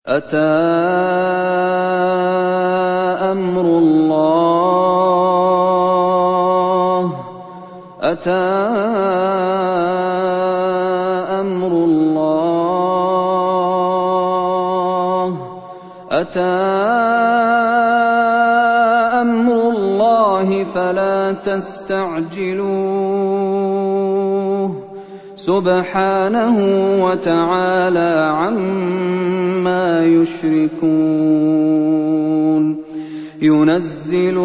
أتى أمر الله أتى أمر الله أتى أمر الله فلا تستعجلوه سبحانه وتعالى عما يشركون ينزل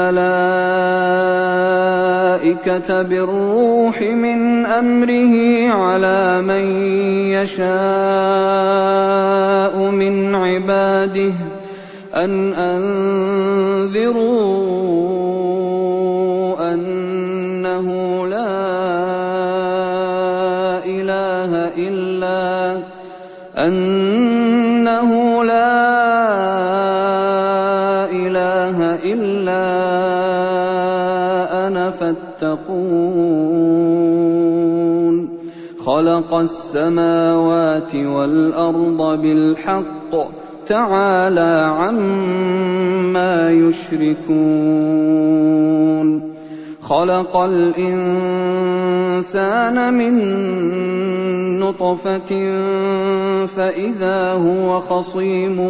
الملائكة بالروح من أمره على من يشاء من عباده أن أنذروا أنه لا إله إلا أنا فاتقون خلق السماوات والأرض بالحق تعالى عما يشركون خلق الإنسان من نطفة فإذا هو خصيم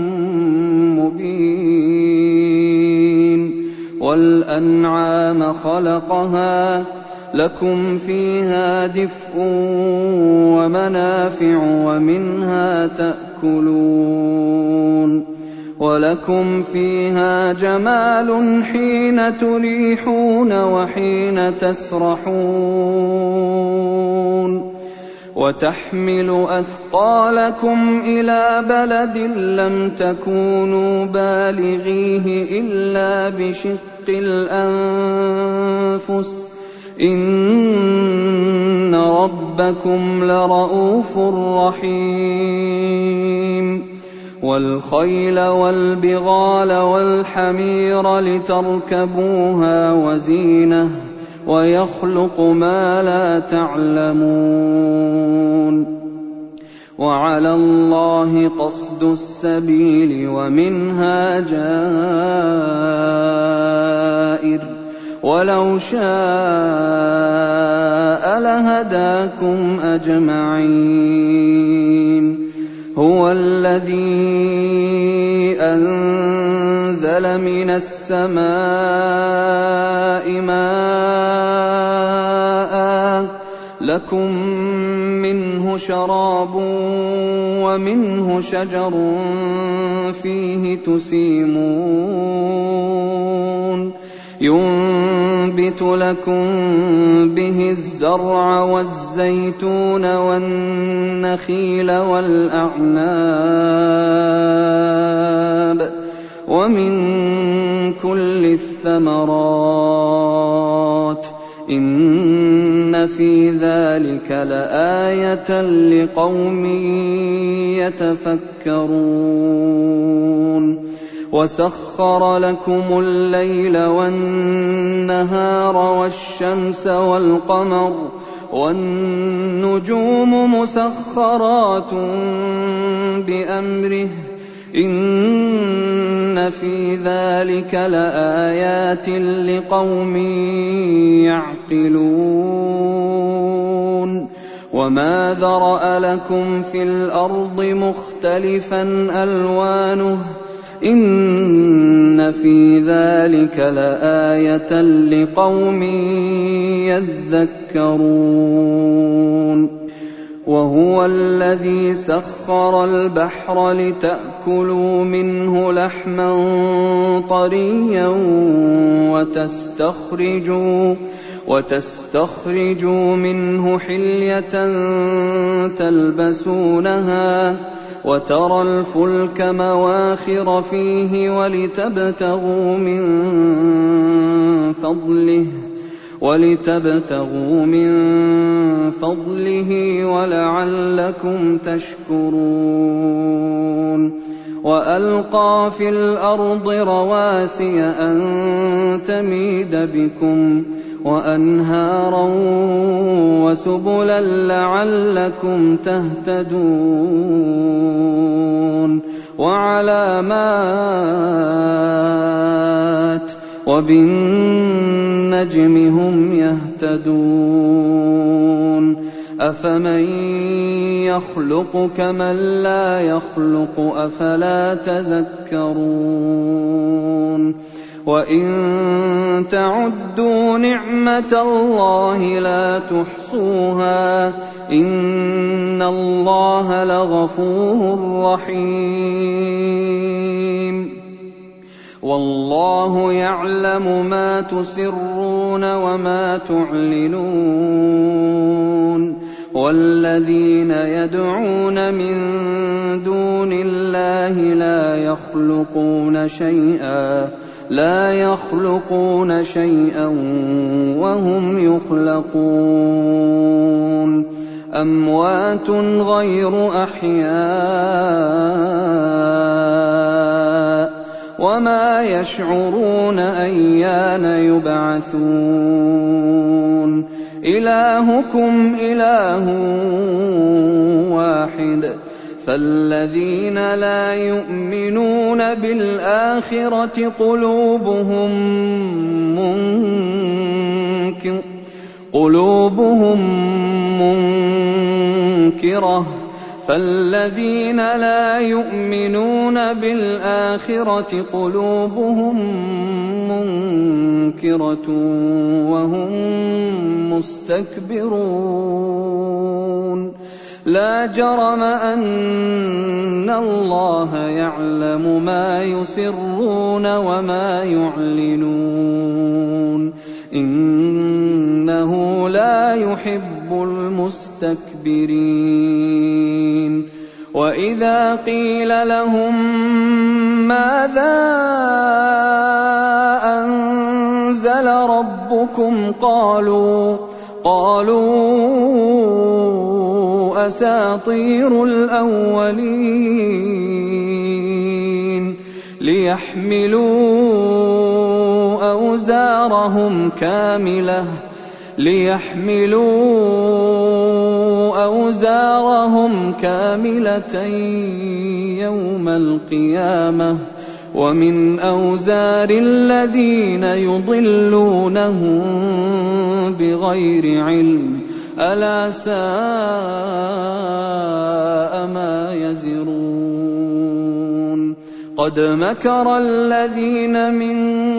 مبين والأنعام خلقها لكم فيها دفء ومنافع ومنها تأكلون ولكم فيها جمال حين تريحون وحين تسرحون وتحمل أثقالكم إلى بلد لم تكونوا بالغيه إلا بشق الأنفس إن ربكم لرؤوف رحيم والخيل والبغال والحمير لتركبوها وزينة ويخلق ما لا تعلمون وعلى الله قصد السبيل ومنها جائر ولو شاء لهداكم أجمعين هو الذي أنزل من السماء ماء لكم منه شراب ومنه شجر فيه تسيمون ينبت لكم به الزرع والزيتون والنخيل والأعناب ومن كل الثمرات إن في ذلك لآية لقوم يتفكرون وسخر لكم الليل والنهار والشمس والقمر والنجوم مسخرات بأمره إن في ذلك لآيات لقوم يعقلون وما ذرأ لكم في الأرض مختلفا ألوانه إن في ذلك لآية لقوم يذكرون وهو الذي سخر البحر لتأكلوا منه لحما طريا وتستخرجوا منه حلية تلبسونها وترى الفلك مواخر فيه ولتبتغوا من فضله ولعلكم تشكرون وألقى في الأرض رواسي أن تميد بكم وأنهارا وسبلا لعلكم تهتدون وعلامات وبالنجم هم يهتدون أفمن يخلق كمن لا يخلق أفلا تذكرون وإن تعدوا نعمة الله لا تحصوها إن الله لغفور رحيم والله يعلم ما تسرون وما تعلنون والذين يدعون من دون الله لا يخلقون شيئا وهم يخلقون أموات غير أحياء وما يشعرون أيان يبعثون إلهكم إله واحد فالذين لا يؤمنون بالآخرة قلوبهم منكرة فالذين لا يؤمنون بالآخرة قلوبهم منكرة وهم مستكبرون لا جرم أن الله يعلم ما يسرون وما يعلنون إنه لا يحب المستكبرين وإذا قيل لهم ماذا أنزل ربكم قالوا أساطير الأولين ليحملوا أوزارهم كاملة يوم القيامة ومن أوزار الذين يضلونهم بغير علم ألا ساء ما يزرون قد مكر الذين من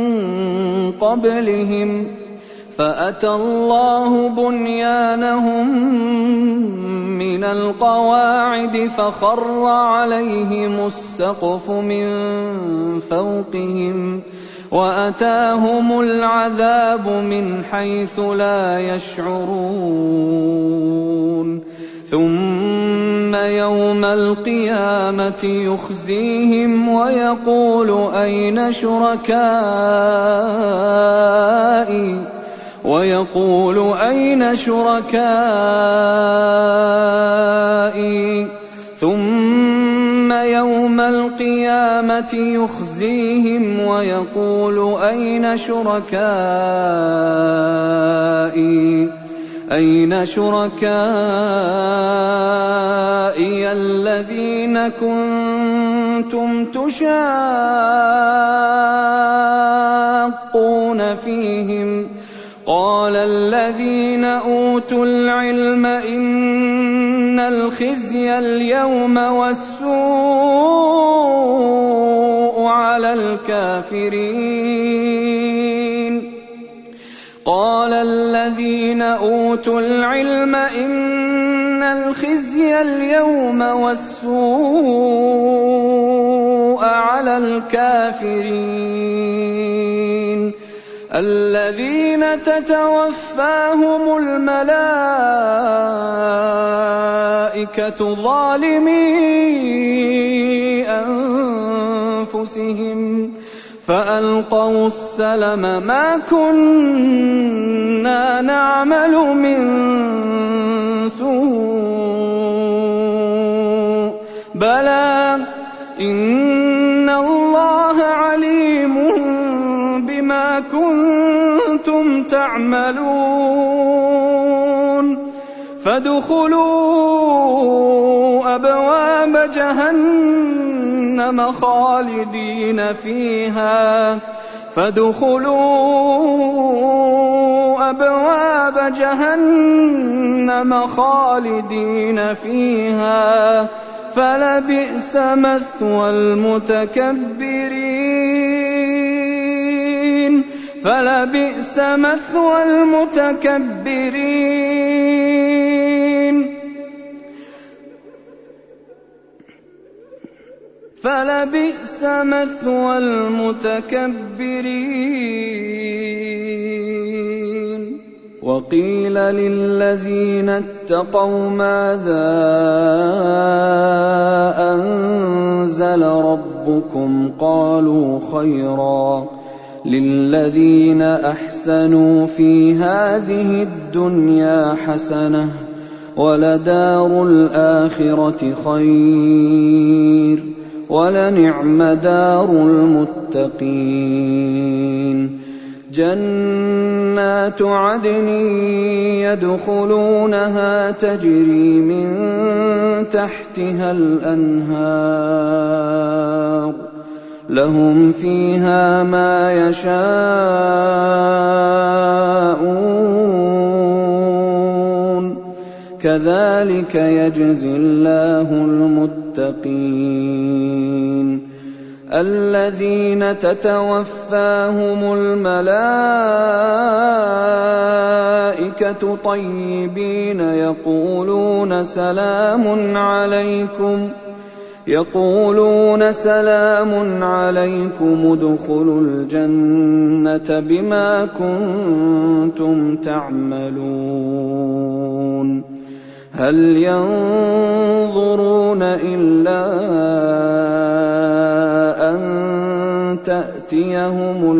قبلهم فأتى الله بنيانهم من القواعد فخر عليهم السقف من فوقهم وأتاهم العذاب من حيث لا يشعرون ثم يوم القيامة يخزيهم ويقول أين شركائي ثم يوم القيامة يخزيهم ويقول أين شركائي الذين كنتم تشاقون فيهم قال الذين أوتوا العلم إن الخزي اليوم والسوء على الكافرين قال الذين أوتوا العلم إن الخزي اليوم والسوء على الكافرين الذين تتوفاهم الملائكة ظالمي أنفسهم فألقوا السلم ما كنا نعمل من سوء بلى إن الله عليم بما كنتم تعملون فادخلوا أبواب جهنم جهنم خالدين فيها فادخلوا أبواب جهنم خالدين فيها فلبئس مثوى المتكبرين فلبئس مثوى المتكبرين فلبئس مثوى المتكبرين وقيل للذين اتقوا ماذا أنزل ربكم قالوا خيرا للذين أحسنوا في هذه الدنيا حسنة ولدار الآخرة خير ولنعم دار المتقين جنات عدن يدخلونها تجري من تحتها الأنهار لهم فيها ما يشاءون كذلك يجزي الله المتقين الذين تتوفاهم الملائكة طيبين يقولون سلام عليكم ادخلوا الجنة بما كنتم تعملون هل ينظرون إلا أن تأتيهم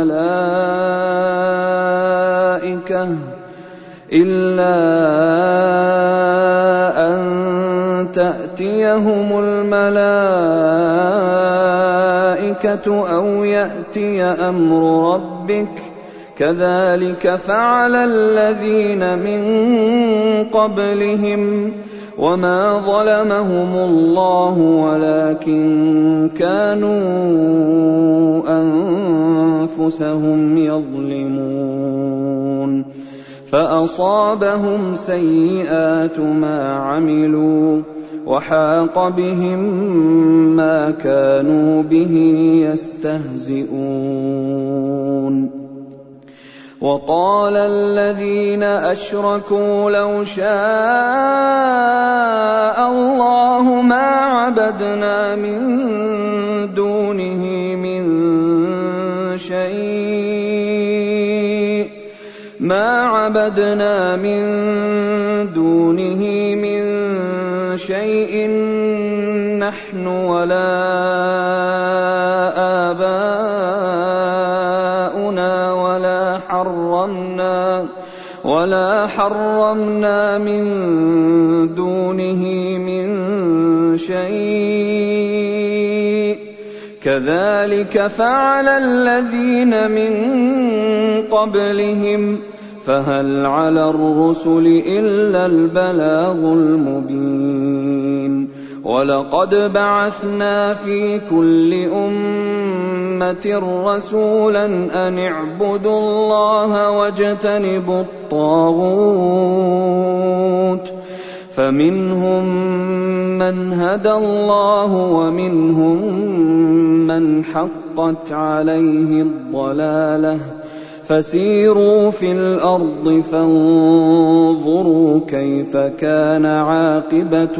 الملائكة أو يأتي أمر ربك كذلك فعل الذين من قبلهم وما ظلمهم الله ولكن كانوا أنفسهم يظلمون فأصابهم سيئات ما عملوا وحاق بهم ما كانوا به يستهزئون وقال الذين أشركوا لو شاء الله ما عبدنا من دونه من شيء نحن ولا آباؤنا ولا حرمنا من دونه من شيء كذلك فعل الذين من قبلهم فهل على الرسل إلا البلاغ المبين ولقد بعثنا في كل أمة رسولا أن اعبدوا الله واجتنبوا الطاغوت فمنهم من هدى الله ومنهم من حقت عليه الضلالة فسيروا في الأرض فانظروا كيف كان عاقبة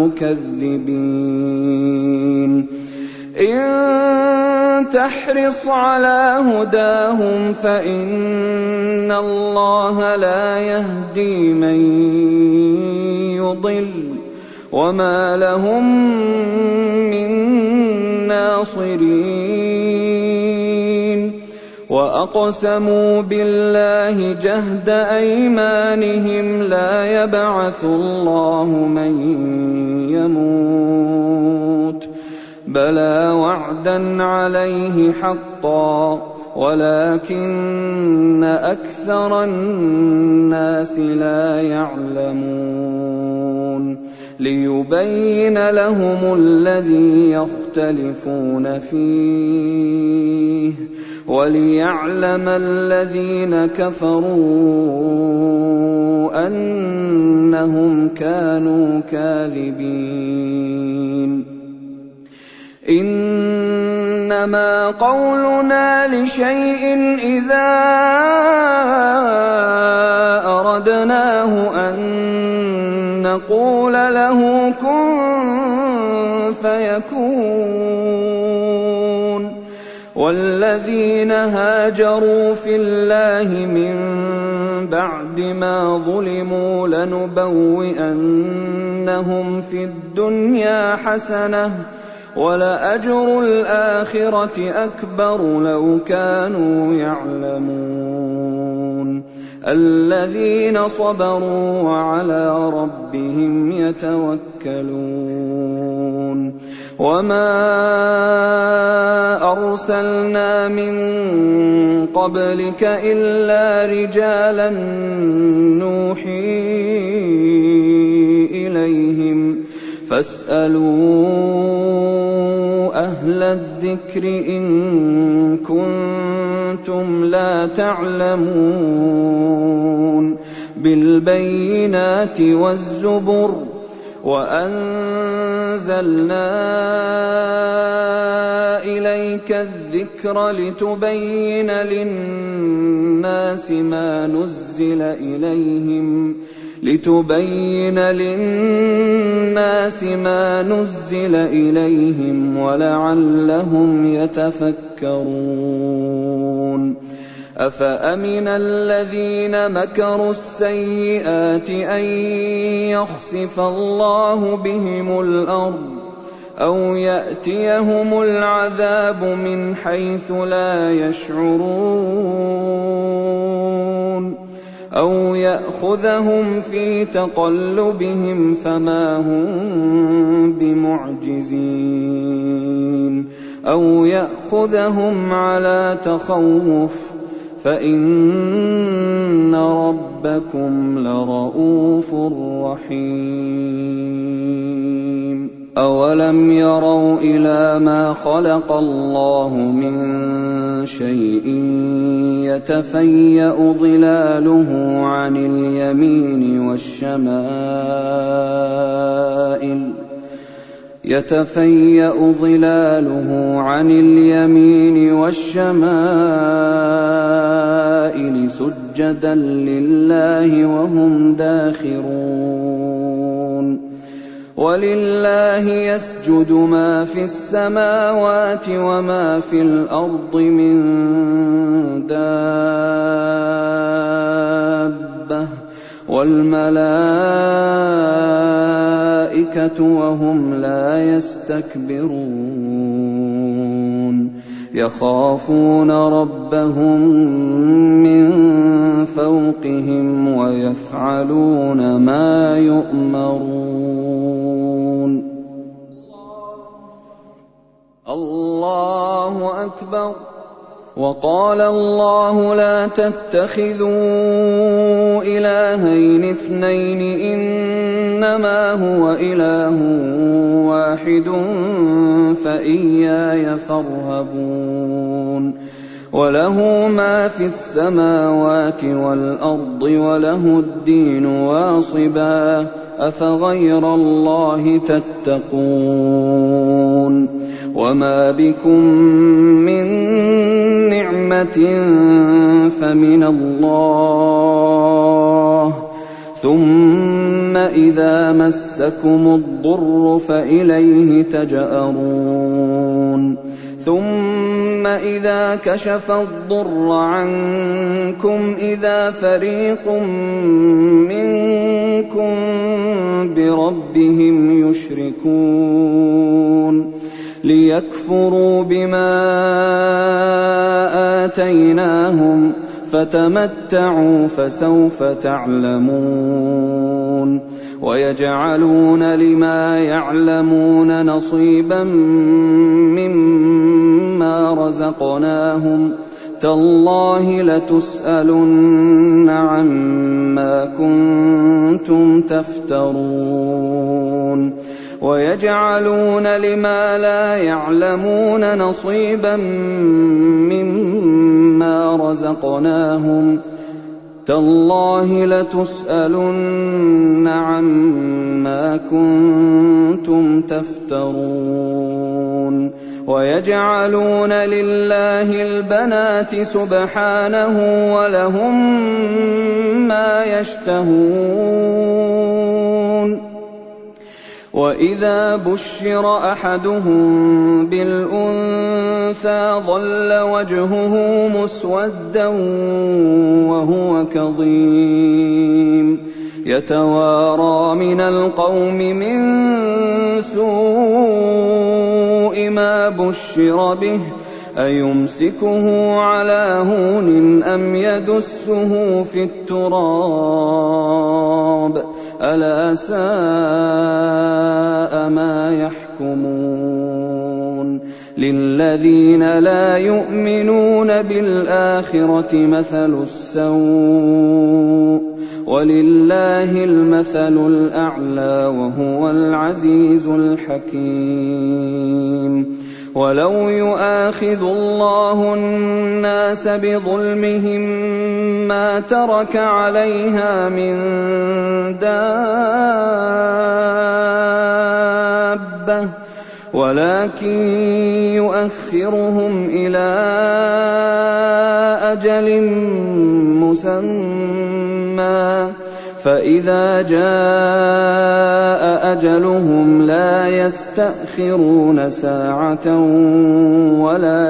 المكذبين إن تحرص على هداهم فإن الله لا يهدي من يضل وما لهم من ناصرين وأقسموا بالله جهد أيمانهم لا يبعث الله من يموت بلى وعدا عليه حقا ولكن أكثر الناس لا يعلمون ليبين لهم الذي يختلفون فيه وليعلم الذين كفروا أنهم كانوا كاذبين. إنما قولنا لشيء إذا أردناه أن نقول له كن فيكون. والذين هاجروا في الله من بعد ما ظلموا لنبوئنهم في الدنيا حسنة ولأجر الآخرة أكبر لو كانوا يعلمون. الذين صبروا وعلى ربهم يتوكلون. وما أرسلنا من قبلك إلا رجالا نوحي إليهم فاسألوا أهل الذكر إن كنتم لا تعلمون. بالبينات والزبر وأنزلنا إليك الذكر لتبين للناس ما نزل إليهم ولعلهم يتفكرون. أفأمن الذين مكروا السيئات أن يخسف الله بهم الأرض أو يأتيهم العذاب من حيث لا يشعرون أو يأخذهم في تقلبهم فما هم بمعجزين أو يأخذهم على تخوف فإن ربكم لرؤوف رحيم. أولم يروا إلى ما خلق الله من شيء يتفيأ ظلاله عن اليمين والشمائل سجدا لله وهم داخرون. ولله يسجد ما في السماوات وما في الأرض من دابة والملائكة وهم لا يستكبرون. يخافون ربهم من فوقهم ويفعلون ما يؤمرون. الله أكبر. وقال الله لا تتخذوا إلهين اثنين إنما هو إله واحد فإياي فارهبون. وله ما في السماوات والأرض وله الدين واصبا أفغير الله تتقون. وما بكم من نعمة فمن الله ثم إذا مسكم الضر فإليه تجأرون. ثم إذا كشف الضر عنكم إذا فريق منكم بربهم يشركون ليكفروا بما آتيناهم فتمتعوا فسوف تعلمون. ويجعلون لما يعلمون نصيبا مما رزقناهم تالله لتسألن عما كنتم تفترون ويجعلون لما لا يعلمون نصيبا مما رزقناهم تالله لتسألن عما كنتم تفترون ويجعلون لله البنات سبحانه ولهم ما يشتهون وإذا بشر أحدهم بالأنثى ظل وجهه مسودا وهو كظيم يتوارى من القوم من سوء ما بشر به أيمسكه على هون أم يدسه في التراب ألا ساء ما يحكمون للذين لا يؤمنون بالآخرة مثل السوء ولله المثل الأعلى وهو العزيز الحكيم ولو يؤاخذ الله الناس بظلمهم ما ترك عليها من دابة ولكن يؤخرهم إلى أجل مسمى فإذا جاء أجلهم لا يستأخرون ساعة ولا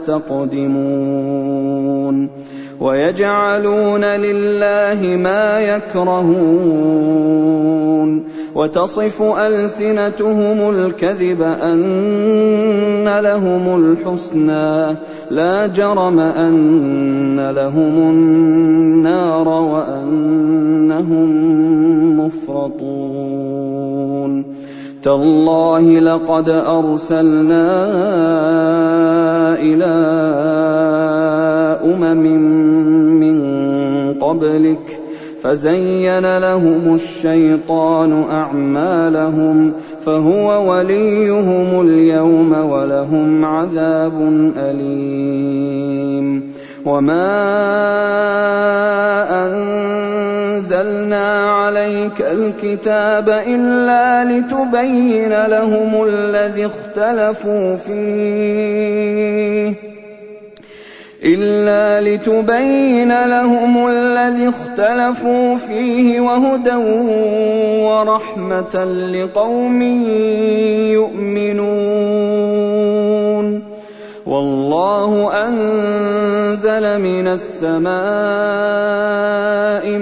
يستقدمون ويجعلون لله ما يكرهون وتصف ألسنتهم الكذب أن لهم الحسنى لا جرم أن لهم النار وأنهم مفرطون تالله لقد أرسلنا إلى من قبلك فزين لهم الشيطان أعمالهم فهو وليهم اليوم ولهم عذاب أليم وما أنزلنا عليك الكتاب إلا لتبين لهم الذي اختلفوا فيه وهدى ورحمة لقوم يؤمنون والله أنزل من السماء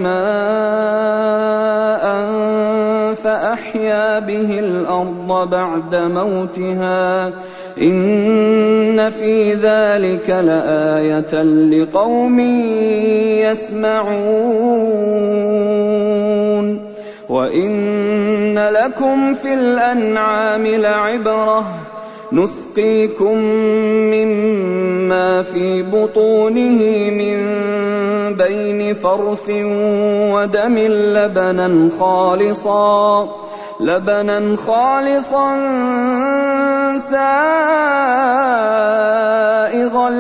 ماء فأحيا به الأرض بعد موتها إن في ذلك لآية لقوم يسمعون وإن لكم في الأنعام لعبرة نسقيكم مما في بطونه من بين فرث ودم لبنا خالصا سائغا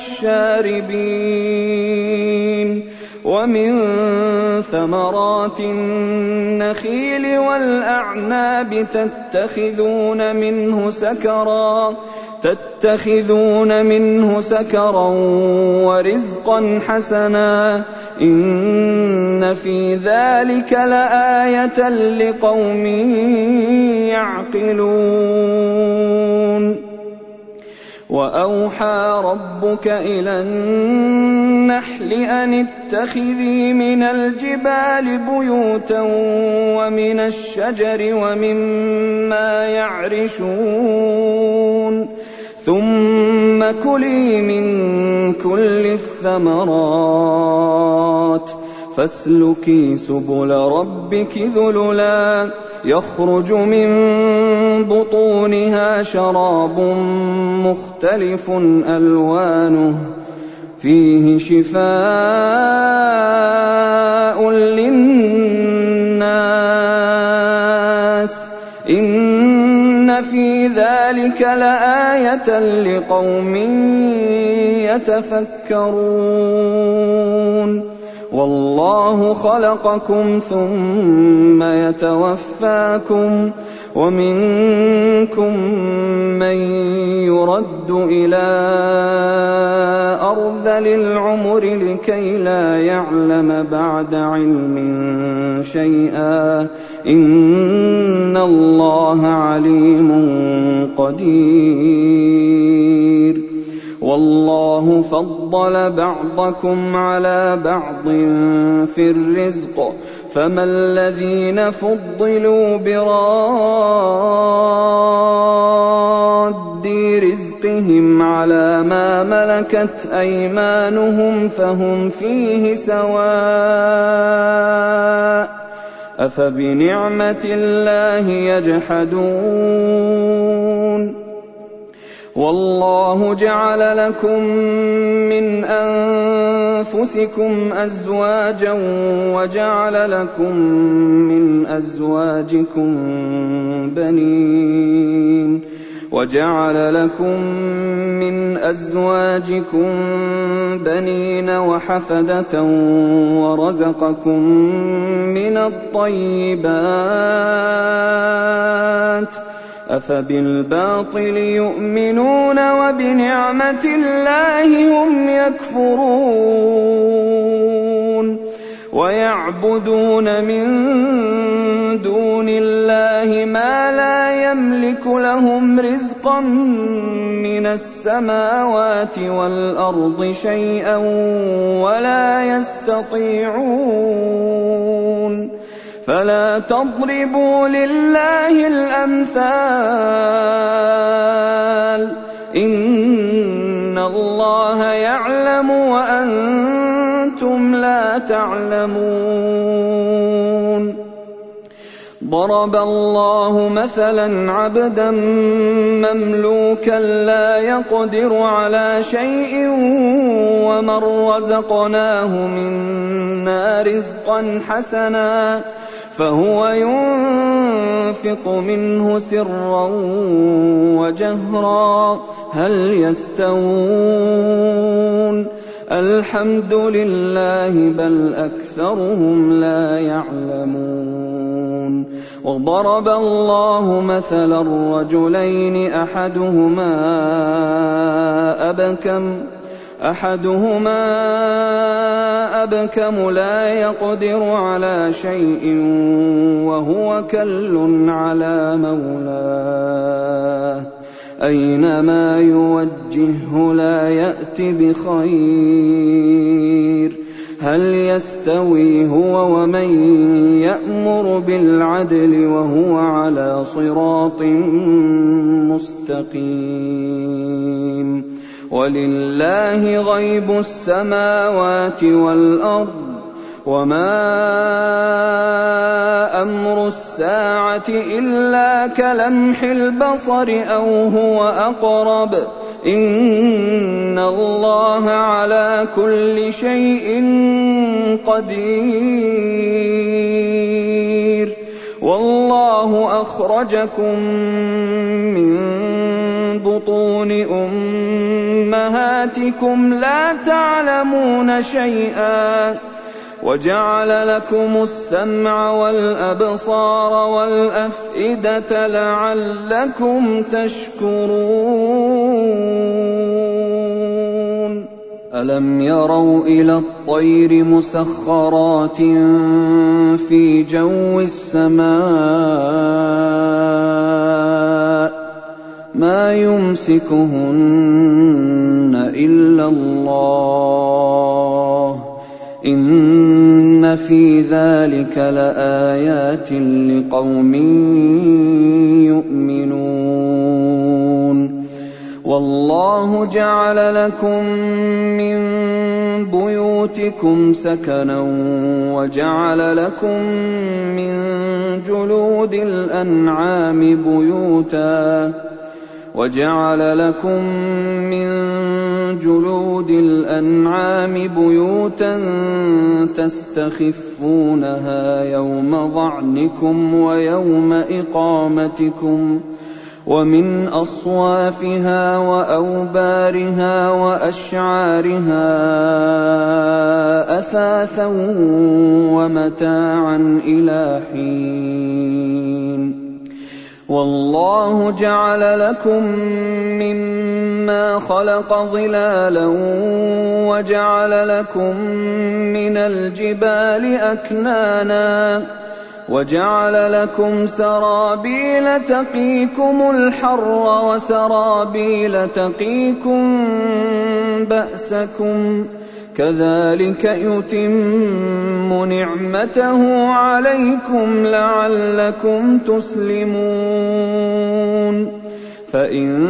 للشاربين ومن ثمرات النخيل والأعناب تتخذون منه سكرا ورزقا حسنا إن في ذلك لآية لقوم يعقلون وأوحى ربك إلى النحل أن اتخذي من الجبال بيوتا ومن الشجر ومما يعرشون ثم كلي من كل الثمرات فاسلكي سبل ربك ذللا يخرج من بطونها شراب مختلف ألوانه فيه شفاء للناس إن في ذلك لآية لقوم يتفكرون والله خلقكم ثم يتوفاكم ومنكم من يرد إلى أرذل العمر لكي لا يعلم بعد علم شيئا إن الله عليم قدير والله فضل بعضكم على بعض في الرزق فما الذين فضلوا براد رزقهم على ما ملكت أيمانهم فهم فيه سواء أفبنعمة الله يجحدون والله جعل لكم من أنفسكم أزواجا وجعل لكم من أزواجكم بنين وحفدة ورزقكم من الطيبات أفبالباطل يؤمنون وبنعمة الله هم يكفرون ويعبدون من دون الله ما لا يملك لهم رزقا من السماوات والأرض شيئا ولا يستطيعون فلا تضربوا لله الأمثال إن الله يعلم وأنتم لا تعلمون ضرب الله مثلا عبدا مملوكا لا يقدر على شيء ومن رزقناه منا رزقا حسنا فهو ينفق منه سرا وجهرا هل يستوون الحمد لله بل أكثرهم لا يعلمون وضرب الله مثلا رجلين أحدهما أبكم لا يقدر على شيء وهو كل على مولاه أينما يوجهه لا يأت بخير هل يستوي هو ومن يأمر بالعدل وهو على صراط مستقيم ولله غيب السماوات والأرض وما أمر الساعة إلا كلمح البصر أو هو أقرب إن الله على كل شيء قدير والله أخرجكم من بطون أمهاتكم لا تعلمون شيئا وجعل لكم السمع والأبصار والأفئدة لعلكم تشكرون ألم يروا إلى الطير مسخرات في جو السماء ما يمسكهن إلا الله إن في ذلك لآيات لقوم يؤمنون والله جعل لكم من بيوتكم سكنا وجعل لكم من جلود الأنعام بيوتا وجعل لكم من جلود الأنعام بيوتا تستخفونها يوم ظعنكم ويوم إقامتكم ومن أصوافها وأوبارها وأشعارها أثاثا ومتاعا إلى حين والله جعل لكم مما خلق ظلالا وجعل لكم من الجبال أكنانا وجعل لكم سرابيل تقيكم الحر وسرابيل تقيكم بأسكم كذلك يتم نعمته عليكم لعلكم تسلمون فإن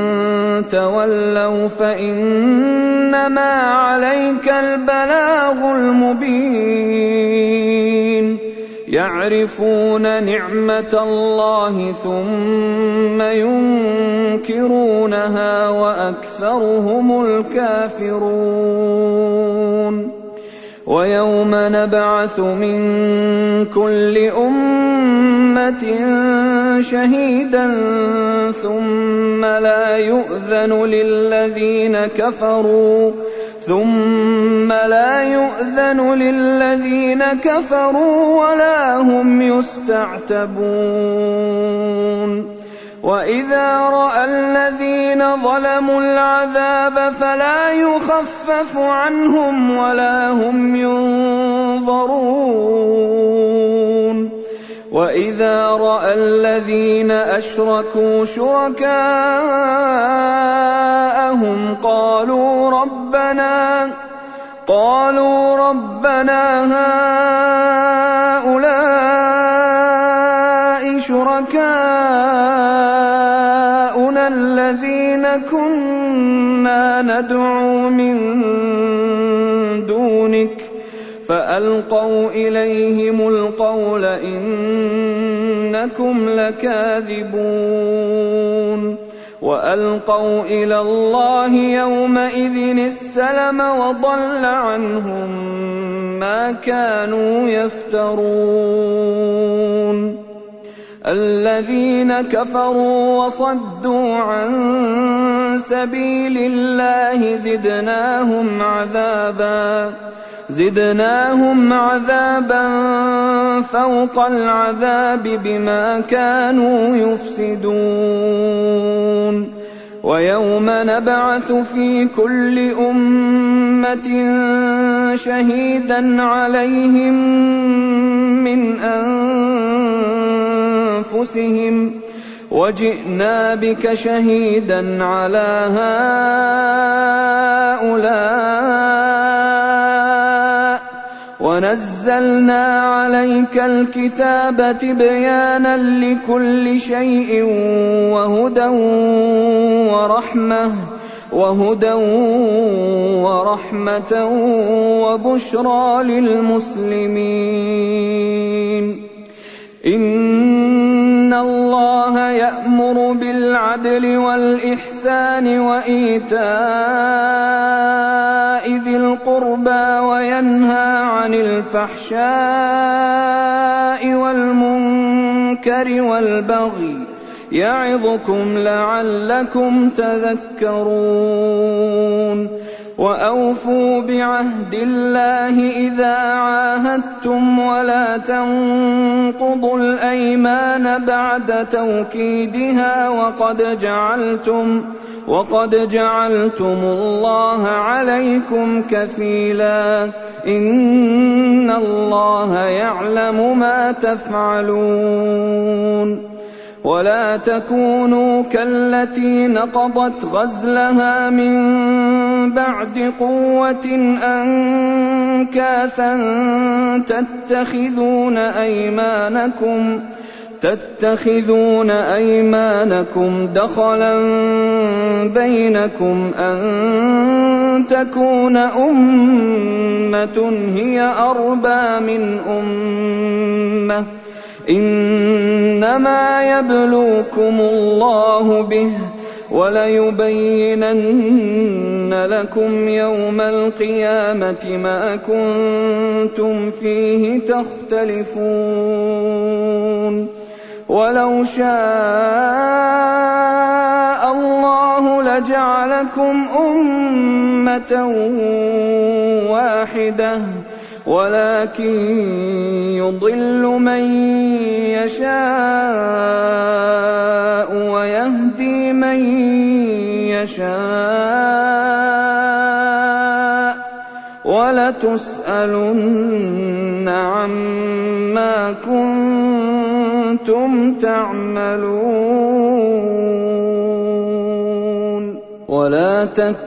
تولوا فإنما عليك البلاغ المبين يعرفون نعمة الله ثم ينكرونها وأكثرهم الكافرون ويوم نبعث من كل أمة شهيدا ثم لا يؤذن للذين كفروا ولا هم يستعتبون وإذا رأى الذين ظلموا العذاب فلا يخفف عنهم ولا هم ينظرون وإذا رأى الذين أشركوا شركاءهم قالوا ربنا هؤلاء شركاؤنا الذين كنا ندعو من دونك فألقوا إليهم القول إنكم لكاذبون وألقوا إلى الله يومئذ السلم وضل عنهم ما كانوا يفترون الذين كفروا وصدوا عن سبيل الله زدناهم عذابا فوق العذاب بما كانوا يفسدون ويوم نبعث في كل أمة شهيدا عليهم من أنفسهم وجئنا بك شهيدا على هؤلاء ونزلنا عليك الكتاب تبيانا لكل شيء وهدى ورحمة وبشرى للمسلمين إن الله يأمر بالعدل والإحسان وإيتاء ذي القربى وينهى عن الفحشاء والمنكر والبغي يعظكم لعلكم تذكرون وأوفوا بعهد الله إذا عاهدتم ولا تنقضوا الأيمان بعد توكيدها وقد جعلتم الله عليكم كفيلا إن الله يعلم ما تفعلون ولا تكونوا كالتي نقضت غزلها من بعد قوة أنكاثا تتخذون أيمانكم دخلا بينكم أن تكون أمة هي أربى من أمة إنما يبلوكم الله به وليبينن لكم يوم القيامة ما كنتم فيه تختلفون ولو شاء الله لجعلكم أمة واحدة ولكن يضل من يشاء ويهدي من يشاء ولتسألن عما كنتم تعملون ولا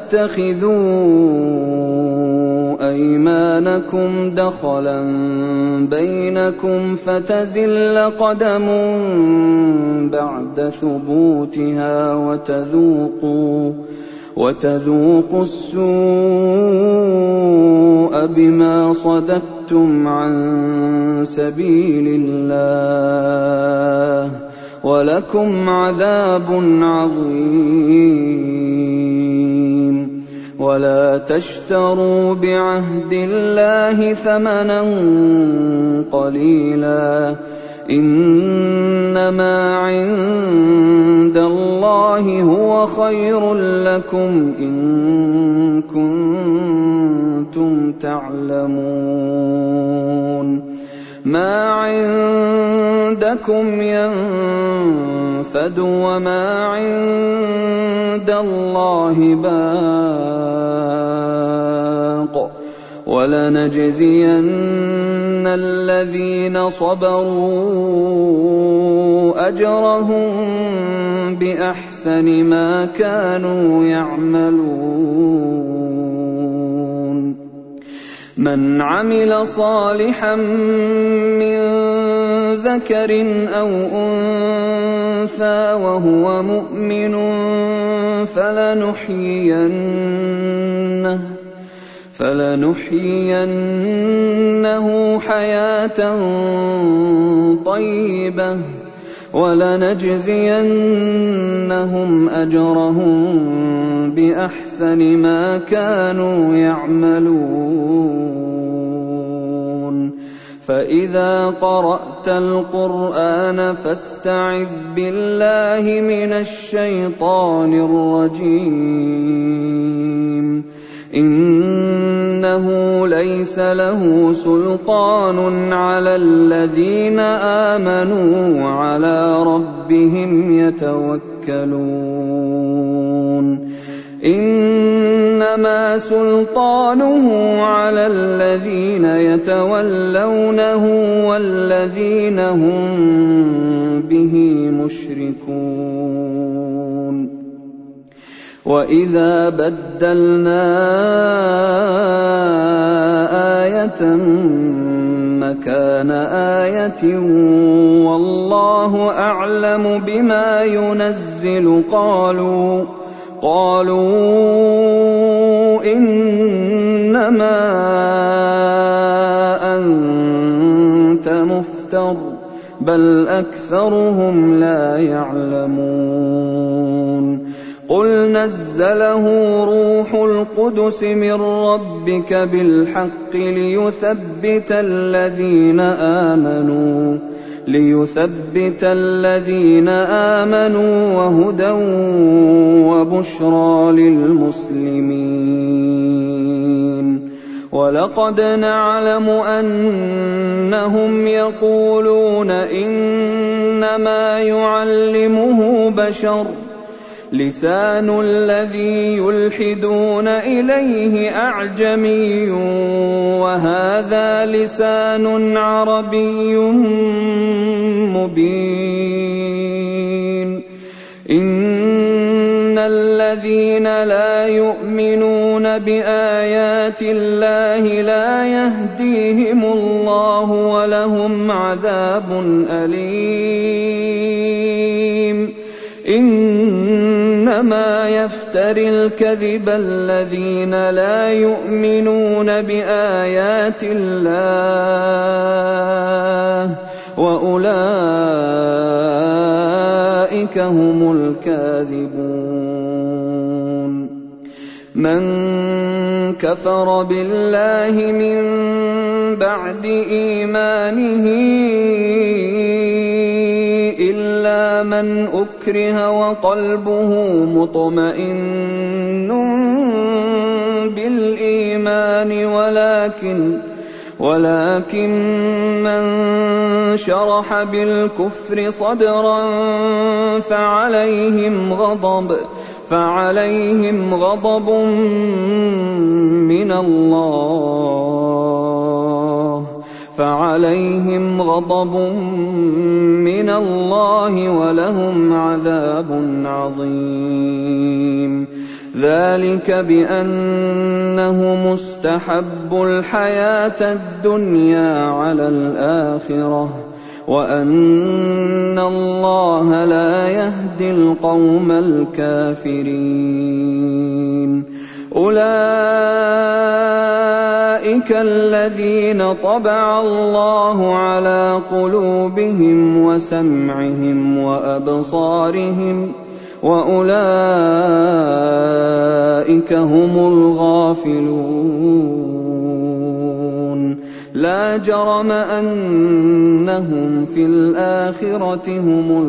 تتخذوا أيمانكم دخلا بينكم فتزل قدم بعد ثبوتها وتذوقوا السوء بما صددتم عن سبيل الله ولكم عذاب عظيم ولا تشتروا بعهد الله ثمنا قليلا إنما عند الله هو خير لكم إن كنتم تعلمون ما عندكم ينفد وما عند الله باق ولنجزين الذين صبروا أجرهم بأحسن ما كانوا يعملون من عمل صالحا من ذكر أو أنثى وهو مؤمن فلنحيينه حياة طيبة ولنجزينهم أجرهم بأحسن ما كانوا يعملون فإذا قرأت القرآن فاستعذ بالله من الشيطان الرجيم إنه ليس له سلطان على الذين آمنوا وعلى ربهم يتوكلون إنما سلطانه على الذين يتولونه والذين هم به مشركون وإذا بدلنا آية مكان آية والله أعلم بما ينزل قالوا إنما أنت مفتر بل أكثرهم لا يعلمون قل نزله روح القدس من ربك بالحق ليثبت الذين آمنوا وهدى وبشرى للمسلمين ولقد نعلم أنهم يقولون إنما يعلمه بشر لسان الذي يلحدون إليه أعجمي وهذا لسان عربي مبين إن الذين لا يؤمنون بآيات الله لا يهديهم الله ولهم عذاب أليم إنما يفتري الكذب الذين لا يؤمنون بآيات الله وأولئك هم الكاذبون من كفر بالله من بعد إيمانه إلا من أكره وقلبه مطمئن بالإيمان ولكن من شرح بالكفر صدرا فعليهم غضب من الله ولهم عذاب عظيم. ذلك بأنه مستحب الحياة الدنيا على الآخرة وأن الله لا يهدي القوم الكافرين. أولئك الذين طبع الله على قلوبهم وسمعهم وأبصارهم وأولئك هم الغافلون. لا جرم أنهم في الآخرة هم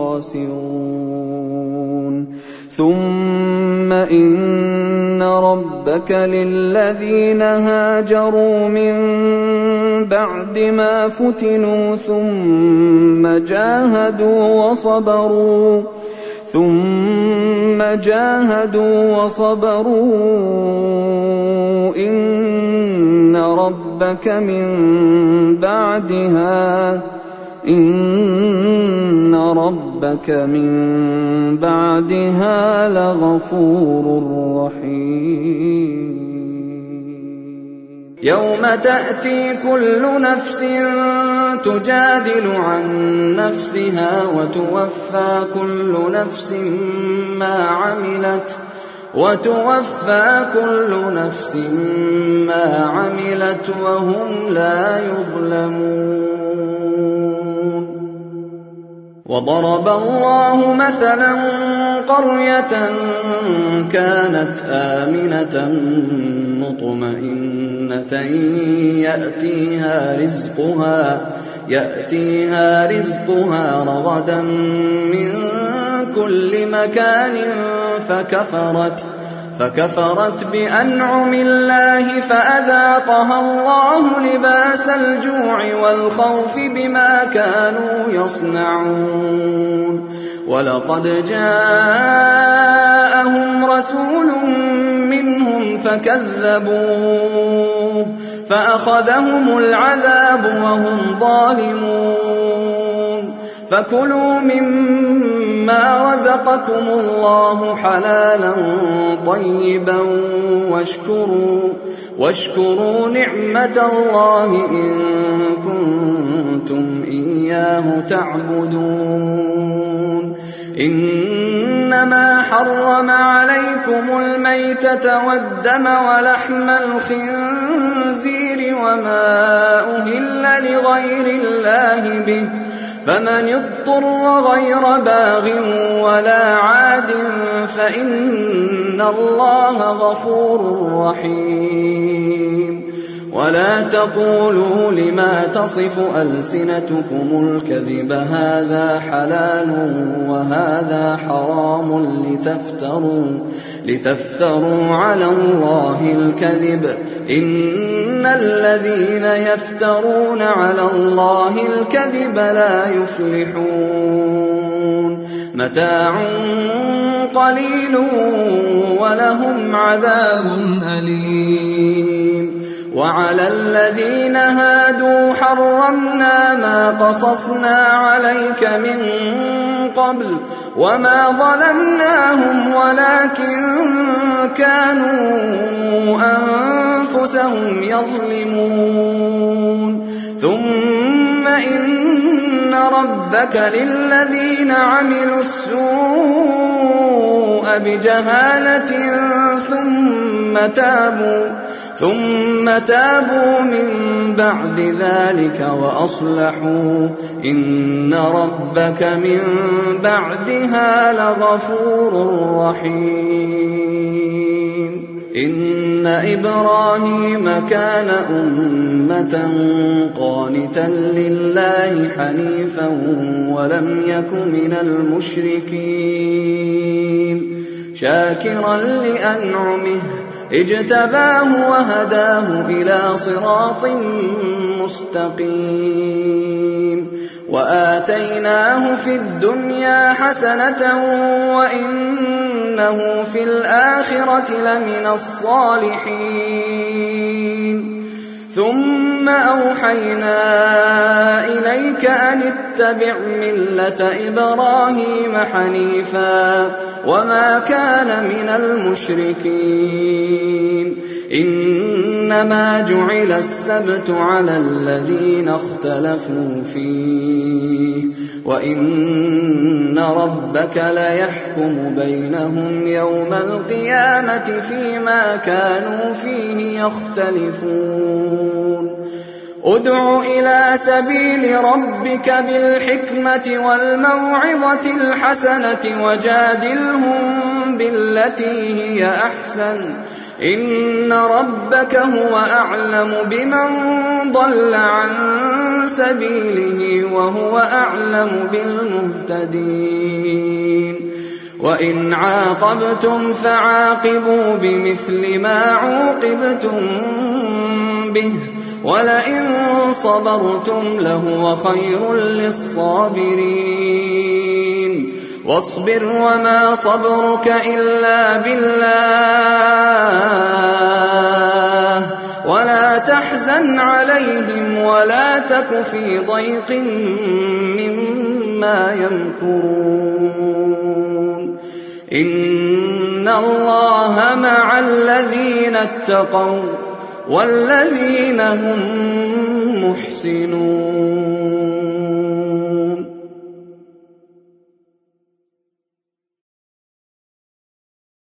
الخاسرون. ثم إن ربك للذين هاجروا من بعد ما فتنوا ثم جاهدوا وصبروا إن ربك من بعدها لغفور رحيم. يوم تأتي كل نفس تجادل عن نفسها وتوفى كل نفس ما عملت وهم لا يظلمون. وضرب الله مثلا قرية كانت آمنة مطمئنة يأتيها رزقها رغدا من كل مكان فكفرت بأنعم الله فأذاقها الله لباس الجوع والخوف بما كانوا يصنعون. ولقد جاءهم رسول منهم فكذبوه فأخذهم العذاب وهم ظالمون. فكلوا مما رزقكم الله حلالا طيبا واشكروا نعمة الله إن كنتم إياه تعبدون. إنما حرم عليكم الميتة والدم ولحم الخنزير وما أهل لغير الله به فمن اضطر غير باغ ولا عاد فإن الله غفور رحيم. ولا تقولوا لما تصف ألسنتكم الكذب هذا حلال وهذا حرام لتفتروا على الله الكذب إن الذين يفترون على الله الكذب لا يفلحون. متاع قليل ولهم عذاب أليم. وعلى الذين هادوا حرمنا ما قصصنا عليك من قبل وما ظلمناهم ولكن كانوا أنفسهم يظلمون. ثم إن ربك للذين عملوا السوء بجهالة ثم تابوا من بعد ذلك وأصلحوا إن ربك من بعدها لغفور رحيم. إن إبراهيم كان أمة قانتا لله حنيفا ولم يك من المشركين شاكرا لأنعمه اجتباه وهداه إلى صراط مستقيم وآتيناه في الدنيا حسنة وإنه في الآخرة لمن الصالحين ثم أوحينا إليك أن اتبع ملة إبراهيم حنيفا وما كان من المشركين إنما جعل السبت على الذين اختلفوا فيه وإن ربك ليحكم بينهم يوم القيامة فيما كانوا فيه يختلفون ادع إلى سبيل ربك بالحكمة والموعظة الحسنة وجادلهم بالتي هي أحسن إن ربك هو أعلم بمن ضل عن سبيله وهو أعلم بالمهتدين وإن عاقبتم فعاقبوا بمثل ما عوقبتم به ولئن صبرتم لهو خير للصابرين واصبر وما صبرك إلا بالله ولا تحزن عليهم ولا تك في ضيق مما يمكرون إن الله مع الذين اتقوا والذين هم محسنون